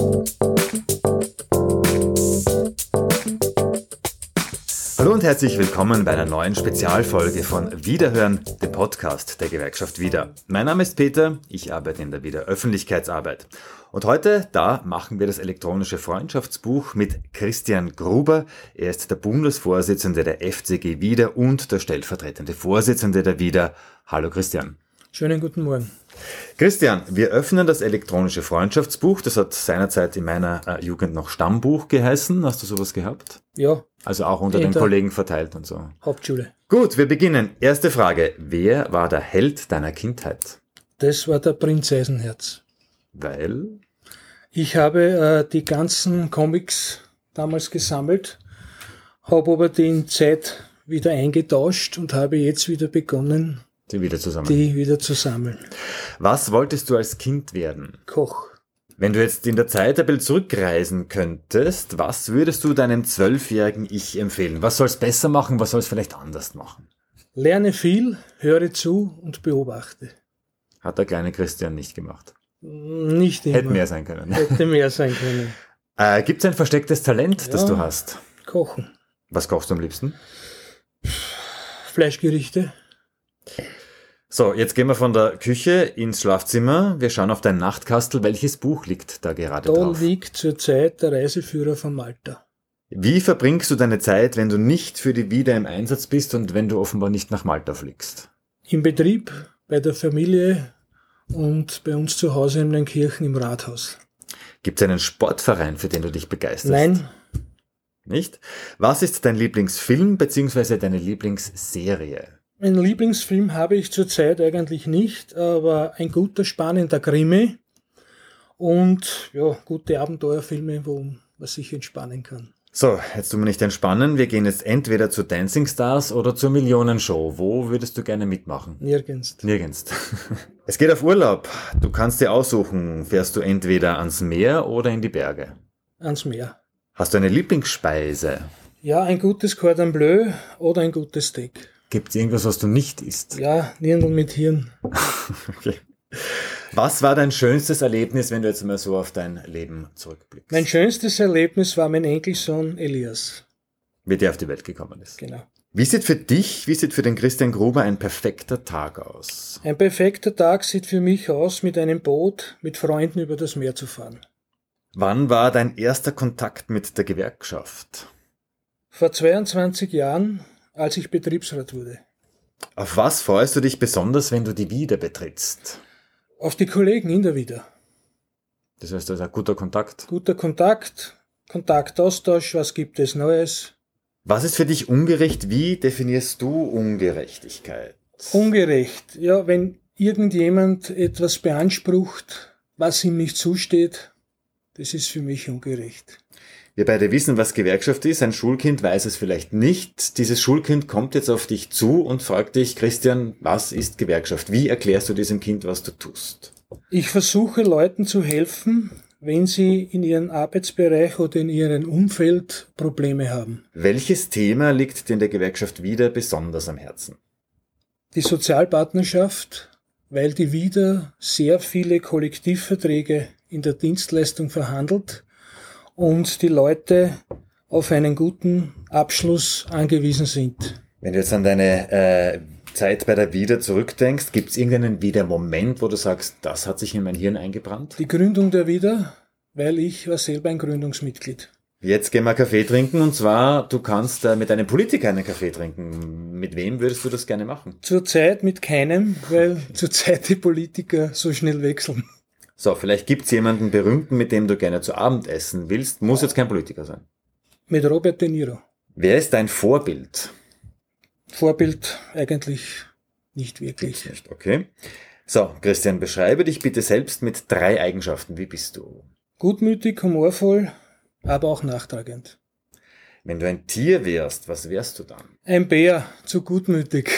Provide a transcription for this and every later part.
Hallo und herzlich willkommen bei einer neuen Spezialfolge von Wiederhören, dem Podcast der Gewerkschaft Wieder. Mein Name ist Peter, ich arbeite in der Wieder Öffentlichkeitsarbeit. Und heute, da machen wir das elektronische Freundschaftsbuch mit Christian Gruber. Er ist der Bundesvorsitzende der FCG Wieder und der stellvertretende Vorsitzende der Wieder. Hallo Christian. Schönen guten Morgen. Christian, wir öffnen das elektronische Freundschaftsbuch. Das hat seinerzeit in meiner Jugend noch Stammbuch geheißen. Hast du sowas gehabt? Ja. Also auch unter den Kollegen verteilt und so. Hauptschule. Gut, wir beginnen. Erste Frage. Wer war der Held deiner Kindheit? Das war der Prinz Eisenherz. Weil? Ich habe die ganzen Comics damals gesammelt, habe aber die in Zeit wieder eingetauscht und habe jetzt wieder begonnen, die wieder zu sammeln. Was wolltest du als Kind werden? Koch. Wenn du jetzt in der Zeit ein bisschen zurückreisen könntest, was würdest du deinem 12-jährigen Ich empfehlen? Was soll es besser machen, was soll es vielleicht anders machen? Lerne viel, höre zu und beobachte. Hat der kleine Christian nicht gemacht. Nicht immer. Hätte mehr sein können. Gibt es ein verstecktes Talent, das du hast? Kochen. Was kochst du am liebsten? Fleischgerichte. So, jetzt gehen wir von der Küche ins Schlafzimmer. Wir schauen auf dein Nachtkastel. Welches Buch liegt da gerade drauf? Da liegt zurzeit der Reiseführer von Malta. Wie verbringst du deine Zeit, wenn du nicht für die Wieder im Einsatz bist und wenn du offenbar nicht nach Malta fliegst? Im Betrieb, bei der Familie und bei uns zu Hause in den Kirchen im Rathaus. Gibt es einen Sportverein, für den du dich begeisterst? Nein. Nicht? Was ist dein Lieblingsfilm bzw. deine Lieblingsserie? Einen Lieblingsfilm habe ich zurzeit eigentlich nicht, aber ein guter, spannender Krimi und gute Abenteuerfilme, wo man sich entspannen kann. So, jetzt tun wir nicht entspannen. Wir gehen jetzt entweder zu Dancing Stars oder zur Millionenshow. Wo würdest du gerne mitmachen? Nirgends. Es geht auf Urlaub. Du kannst dir aussuchen, fährst du entweder ans Meer oder in die Berge? Ans Meer. Hast du eine Lieblingsspeise? Ja, ein gutes Cordon Bleu oder ein gutes Steak. Gibt es irgendwas, was du nicht isst? Ja, Nirgendwo mit Hirn. Okay. Was war dein schönstes Erlebnis, wenn du jetzt mal so auf dein Leben zurückblickst? Mein schönstes Erlebnis war mein Enkelsohn Elias. Wie der auf die Welt gekommen ist. Genau. Wie sieht für den Christian Gruber ein perfekter Tag aus? Ein perfekter Tag sieht für mich aus, mit einem Boot mit Freunden über das Meer zu fahren. Wann war dein erster Kontakt mit der Gewerkschaft? Vor 22 Jahren, als ich Betriebsrat wurde. Auf was freust du dich besonders, wenn du die Wieder betrittst? Auf die Kollegen in der Wieder. Das heißt, das ist ein guter Kontakt? Guter Kontakt, Kontaktaustausch, was gibt es Neues? Was ist für dich ungerecht? Wie definierst du Ungerechtigkeit? Ungerecht, ja, wenn irgendjemand etwas beansprucht, was ihm nicht zusteht, das ist für mich ungerecht. Wir beide wissen, was Gewerkschaft ist. Ein Schulkind weiß es vielleicht nicht. Dieses Schulkind kommt jetzt auf dich zu und fragt dich, Christian, was ist Gewerkschaft? Wie erklärst du diesem Kind, was du tust? Ich versuche Leuten zu helfen, wenn sie in ihrem Arbeitsbereich oder in ihrem Umfeld Probleme haben. Welches Thema liegt dir in der Gewerkschaft Wieder besonders am Herzen? Die Sozialpartnerschaft, weil die Wieder sehr viele Kollektivverträge in der Dienstleistung verhandelt und die Leute auf einen guten Abschluss angewiesen sind. Wenn du jetzt an deine Zeit bei der Wieder zurückdenkst, gibt es irgendeinen Wieder-Moment, wo du sagst, das hat sich in mein Hirn eingebrannt? Die Gründung der Wieder, weil ich war selber ein Gründungsmitglied. Jetzt gehen wir Kaffee trinken und zwar, du kannst mit einem Politiker einen Kaffee trinken. Mit wem würdest du das gerne machen? Zurzeit mit keinem, weil zurzeit die Politiker so schnell wechseln. So, vielleicht gibt's jemanden Berühmten, mit dem du gerne zu Abend essen willst. Muss jetzt kein Politiker sein. Mit Robert De Niro. Wer ist dein Vorbild? Vorbild eigentlich nicht wirklich. Nicht, okay. So, Christian, beschreibe dich bitte selbst mit 3 Eigenschaften. Wie bist du? Gutmütig, humorvoll, aber auch nachtragend. Wenn du ein Tier wärst, was wärst du dann? Ein Bär, zu gutmütig.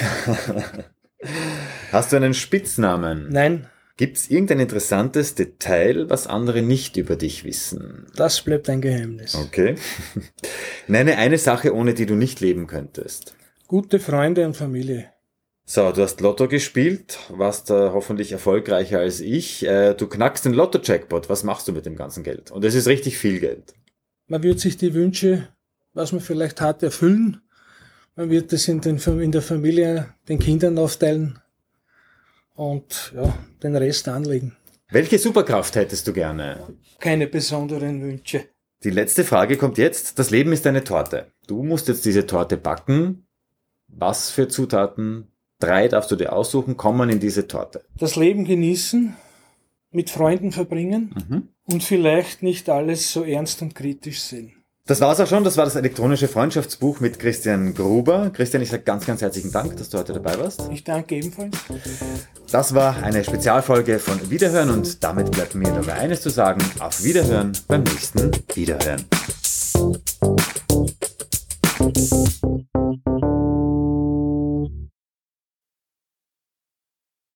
Hast du einen Spitznamen? Nein. Gibt's irgendein interessantes Detail, was andere nicht über dich wissen? Das bleibt ein Geheimnis. Okay. Nenne eine Sache, ohne die du nicht leben könntest. Gute Freunde und Familie. So, du hast Lotto gespielt, warst hoffentlich erfolgreicher als ich. Du knackst den Lotto-Jackpot. Was machst du mit dem ganzen Geld? Und es ist richtig viel Geld. Man wird sich die Wünsche, was man vielleicht hat, erfüllen. Man wird es in der Familie den Kindern aufteilen und den Rest anlegen. Welche Superkraft hättest du gerne? Keine besonderen Wünsche. Die letzte Frage kommt jetzt. Das Leben ist eine Torte. Du musst jetzt diese Torte backen. Was für Zutaten? 3 darfst du dir aussuchen, kommen in diese Torte. Das Leben genießen, mit Freunden verbringen und vielleicht nicht alles so ernst und kritisch sehen. Das war's auch schon. Das war das elektronische Freundschaftsbuch mit Christian Gruber. Christian, ich sage ganz, ganz herzlichen Dank, dass du heute dabei warst. Ich danke ebenfalls. Das war eine Spezialfolge von Wiederhören und damit bleibt mir nur eines zu sagen. Auf Wiederhören beim nächsten Wiederhören.